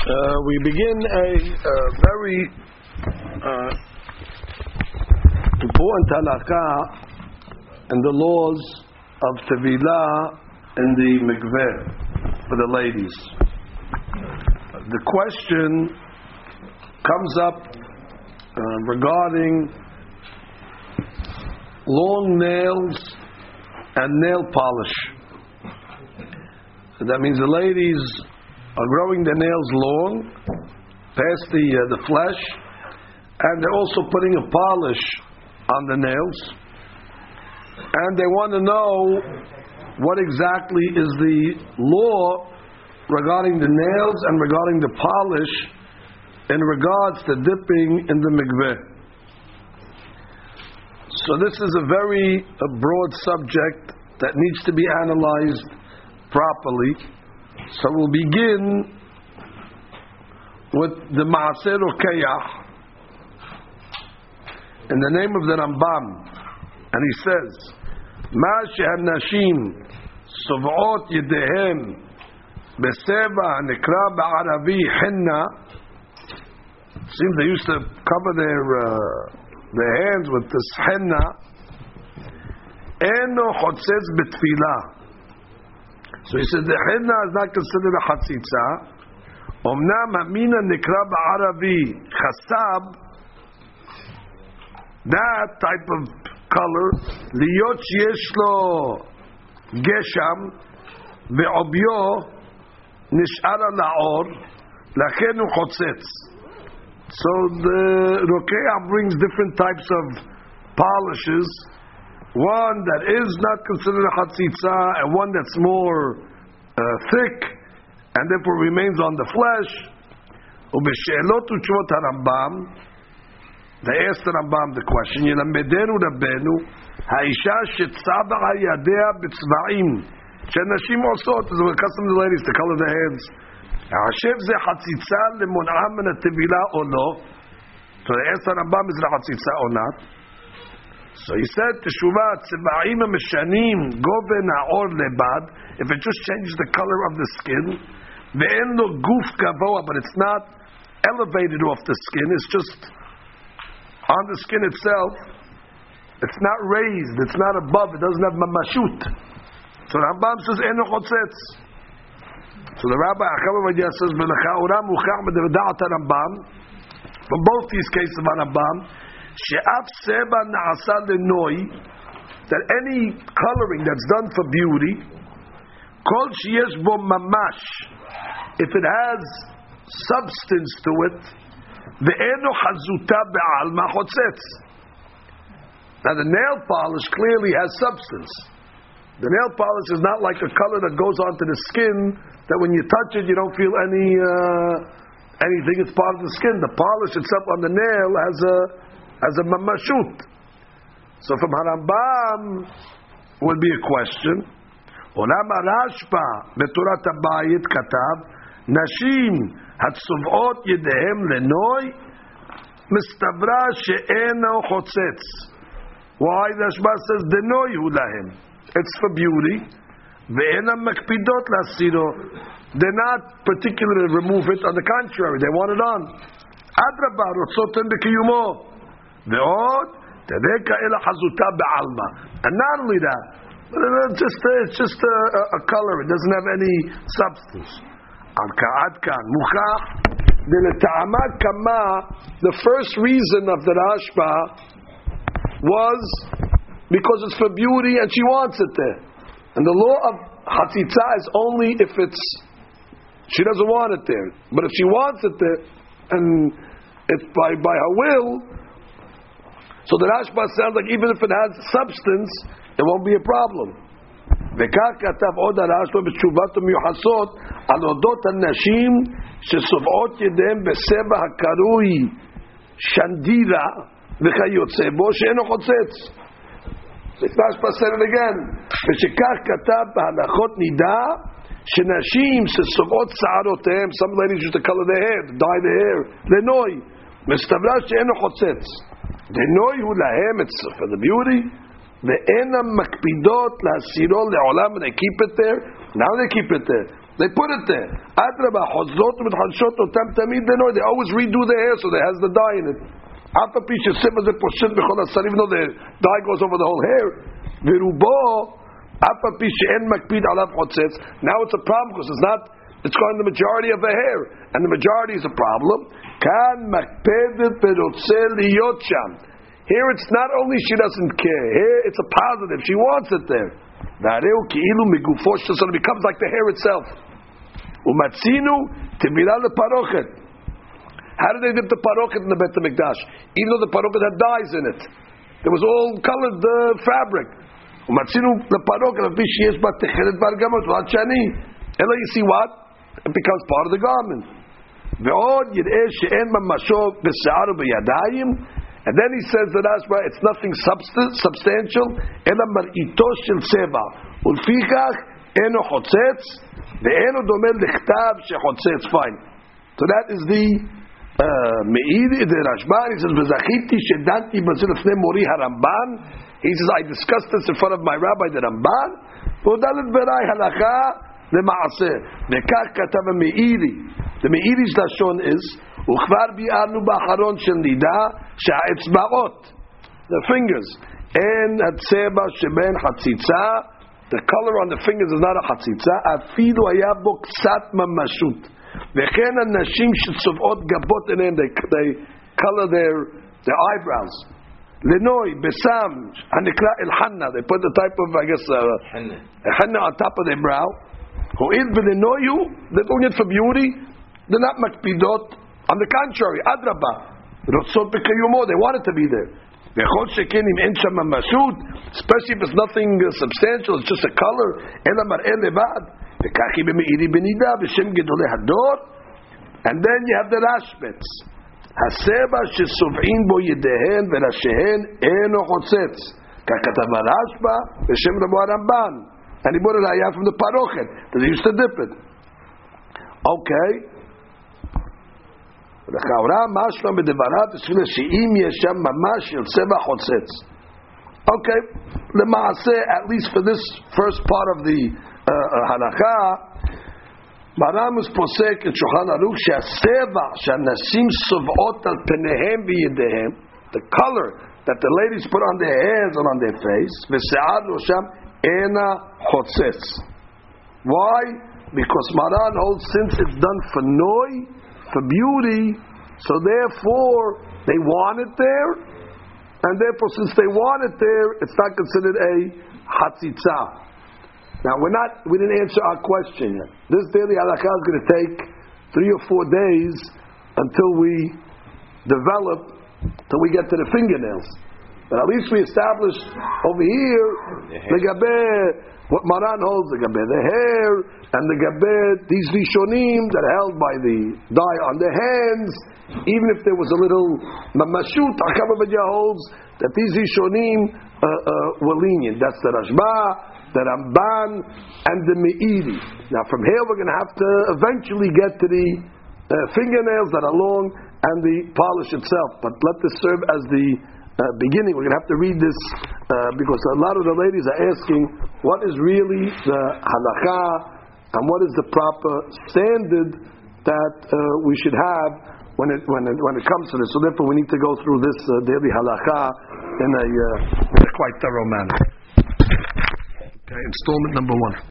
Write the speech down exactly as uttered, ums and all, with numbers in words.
Uh, we begin a uh, very uh, important halakha in the laws of Tevilah in the mikveh for the ladies. The question comes up uh, regarding long nails and nail polish. So that means the ladies are growing their nails long, past the uh, the flesh, and they're also putting a polish on the nails. And they want to know what exactly is the law regarding the nails and regarding the polish in regards to dipping in the mikveh. So this is a very a broad subject that needs to be analyzed properly. So we'll begin with the Ma'aser Rokayach in the name of the Rambam, and he says, "Ma she'an nashim sov'ot yedehem beseva nikra ba'arabi hinna." Seems they used to cover their uh, their hands with this henna. Eno chotzes betfilah. So he said the henna is not considered a chatzitza. Omnam hamina nikra ba'arabi chasab. That type of color, liyot yesh lo gesham ve'obyo nish'ara la'or lachen hu chotzes. So the Rokeach brings different types of polishes. One that is not considered a chatzitza, and one that's more uh, thick, and therefore remains on the flesh. Ubeshe'elot u'tshuvot harambam, they asked the Rambam the question, Yelamedenu Rabbenu, ha'isha shetzabah yadea b'tzva'im, she'nashim osot, is a custom of the ladies to color their hands. Ha'ashev ze chatzitza lemon'a min ha'tevilah or no? So they asked the Rambam, is it a chatzitza or not? So he said, Teshuvah tzva'im ha'mishanim goven ha'or lebad, if it just changes the color of the skin, ve'en lo guf gavoa, but it's not elevated off the skin, it's just on the skin itself, it's not raised, it's not above, it doesn't have mamashut. So Rambam says, eno chotzets. So the Rabbi Achavav says, v'lecha'ura muchach b'devda'at Rambam, from both these cases of Rambam, she'af seba na'asa lenoi, that any coloring that's done for beauty, kol sheyesh bo mamash, if it has substance to it, ve'eno chazuta be'alma chotzets. Now the nail polish clearly has substance. The nail polish is not like a color that goes onto the skin that when you touch it you don't feel any uh, anything. It's part of the skin. The polish itself on the nail has a has a mamashut. So from Harambam would be a question. Olam Rashba beturat habayit katav nashim hatzuvot yedehem lenoi mistavra she'eno chotzets. Why? Rashba says denoi hu lahem. It's for beauty. Ve'enam makpidot lasiro. They're not particularly remove it. On the contrary, they want it on. Adrabar rotzoten bekiyumo. Ve'od tedeka ela chazuta be'alma. And not only that, but it's just it's just a, a, a color. It doesn't have any substance. Al ka'ad kan muchach deleta'ama kama. The first reason of the Rashba was because it's for beauty and she wants it there. And the law of chatzitza is only if it's she doesn't want it there. But if she wants it there, and it's by by her will, so the Rashba sounds like even if it has substance, it won't be a problem. וכך כתב עוד הרשב"א בתשובת המיוחסות על אודות הנשים שסובעות ידיהם בסבע הקרוי שנדירה וכיוצא בו שאינו חוצץ. Rashba said it again. ושכך כתב בהלכות נידה שנשים שסובעות שערותיהם, some ladies used to color their hair, to dye their hair, לנוי, מסתברא שאינו חוצץ. לנוי הוא להם, it's for the beauty. ואינם מקפידות להסירו לעולם, and they keep it there. Now they keep it there. They put it there. Adraba, chozot v'tchadshot otam tamid lenoi. They always redo their hair so it has the dye in it. Alpa pi shesim as a poshet b'chol hasarim, even though the dye goes over the whole hair. V'rubo, alpa pi she'en makpid alav chotzets. Now it's a problem because it's not, it's going the majority of the hair. And the majority is a problem. Kan makpedet v'rotze liyot sham. Here it's not only she doesn't care. Here it's a positive. She wants it there. V'areu ki'ilu migufo, so it becomes like the hair itself. Umatzinu tibila leparochet. How did they dip the parochet in the Bet HaMikdash? Even though the parochet had dyes in it, there was all colored uh, fabric. Umatzinu leparochet afi sheyesh ba techeret bargamot v'achani. Ela, you see what? It becomes part of the garment. Ve'od yireh she'en mamasho b'se'ar u'b'yadayim. And then he says that Ashba, it's nothing substantial. Ela mar'ito shel seva. Ulfikach eno chotzetz. Ve'eno domel lichtav shechotzetz. Fine. So that is the Meiri, the Rashban. He says, V'zachiti shedanti b'zil lefnei mori haramban. He says, I discussed this in front of my rabbi, the Ramban. V'odalet berai halacha le'ma'aseh. Ve'kach katav Meiri. The Meiri's lashon is, Uchvar bi'arnu ba'acharon shel nida sha'etzba'ot. The fingers. En hatzeba sheben hatzitza. The color on the fingers is not a hatzitza. Afilu hayabo ksat mamashut. Vechen hanashim shetzovot gabot enehem. They they color their their eyebrows. Lenoi besam hanikra elhanna. They put the type of I guess uh, henna on top of their brow. Ho'il v'lenoyu. They're doing it for beauty. They're not makpidot. On the contrary, adraba. Rotzot b'kayumo. They want it to be there. Especially if it's nothing uh, substantial, it's just a color. And then you have the rashbets. Haseba shesuv'in bo yedehen v'rashehen eno chotzetz. Kakatav rashba v'shem rabo Ramban. And he brought it ayah from the parochet that they used to dip it. Okay. Okay, let's at least for this first part of the uh, halakha, Maram is posek in Shulchan Aruch she'aseva she'anasim sovot al penehem v'yedehem, the color that the ladies put on their hands and on their face, v'se'ad rosham ena chotzetz. Why? Because Maran holds since it's done for noi, for beauty, so therefore they want it there, and therefore since they want it there, it's not considered a hatzitza. Now we're not, we didn't answer our question yet. This daily halakha is going to take three or four days until we develop, till we get to the fingernails. But at least we established over here the gabe, what Maran holds, the gabe, the hair, and the gabe, these rishonim that are held by the dye on the hands, even if there was a little mamashut, Hakam holds that these rishonim uh, uh, were lenient. That's the Rashba, the Ramban, and the Meiri. Now from here we're going to have to eventually get to the uh, fingernails that are long and the polish itself. But let this serve as the Uh, beginning. We're going to have to read this uh, because a lot of the ladies are asking what is really the halakha and what is the proper standard that uh, we should have when it when it when it comes to this. So therefore, we need to go through this uh, daily halakha in a, uh, in a quite thorough manner. Okay, installment number one.